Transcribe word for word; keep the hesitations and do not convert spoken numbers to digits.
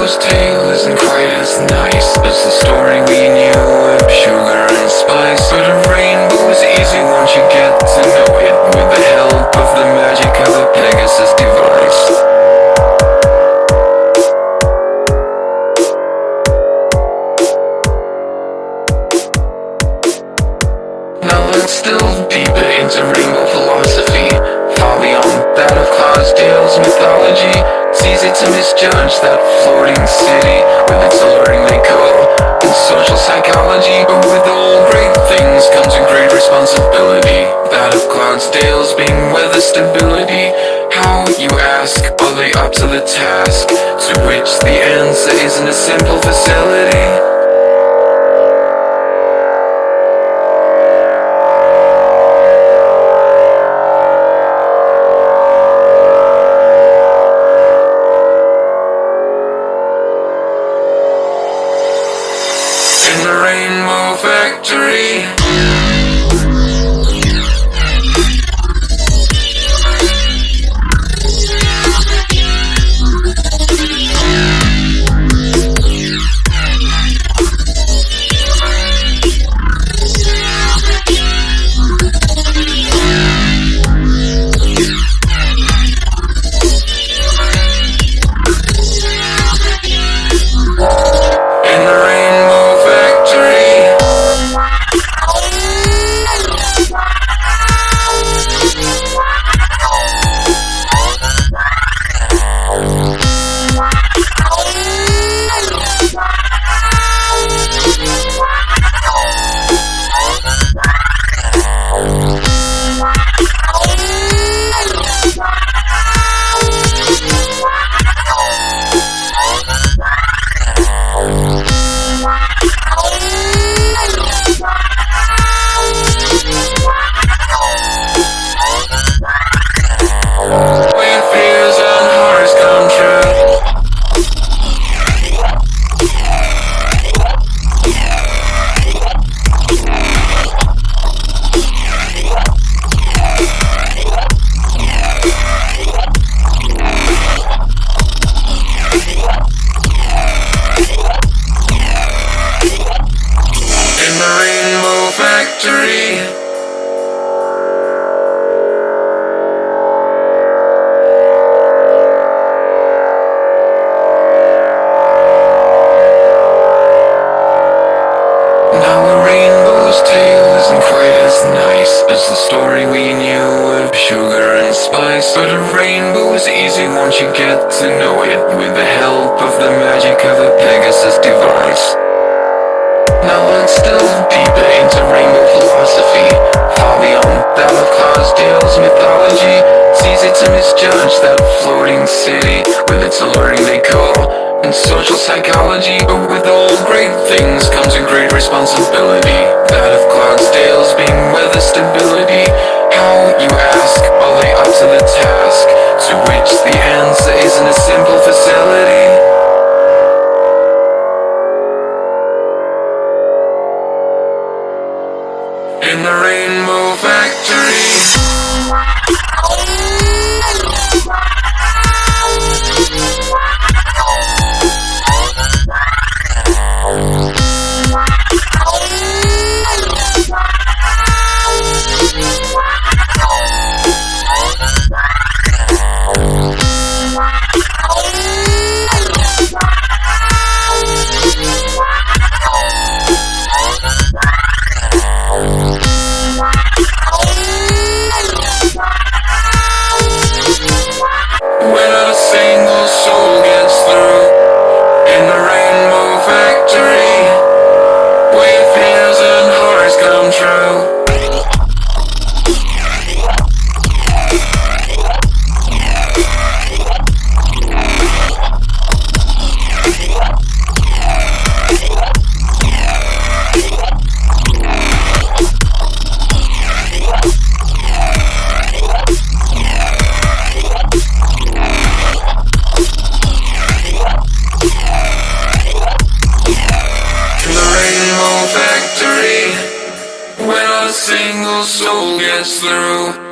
rainbow's tale isn't quite as nice as the story we knew of sugar and spice. But a rainbow is easy once you get to know it, with the help of the magic of the Pegasus device. Now let's delve deeper into rainbow philosophy, far beyond that of Clydesdale's mythology. It's easy to misjudge that floating city with its alluring decor and social psychology, but with all great things comes a great responsibility, that of Clydesdale's being weather stability. How, you ask, are they up to the task? To which the answer isn't a simple facility. In the Rainbow Factory. Factory. Now a rainbow's tale isn't quite as nice as the story we knew of sugar and spice, but a rainbow is easy once you get to know it, with the help of the magic of a Pegasus device. Now let's delve deeper into rainbow philosophy, far beyond that of Clydesdale's mythology. It's easy to misjudge that floating city with its alluring decor and social psychology, but with all great things comes a great responsibility, that of Clydesdale's being weather stability. How, you ask, are they up to the task? To which the answer isn't a simple facility. In the Rainbow Factory. When a single soul gets through.